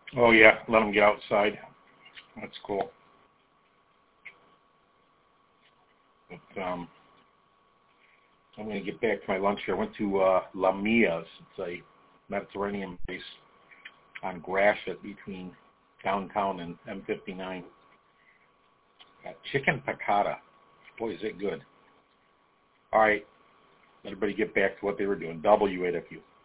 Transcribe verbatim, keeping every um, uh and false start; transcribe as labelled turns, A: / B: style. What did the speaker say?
A: Oh yeah, let them get outside. That's cool. But, um, I'm going to get back to my lunch here. I went to uh, La Mia's. It's a Mediterranean place on Gratiot between downtown and M fifty-nine. Got chicken piccata. Boy, is it good. All right. Everybody get back to what they were doing. W it if you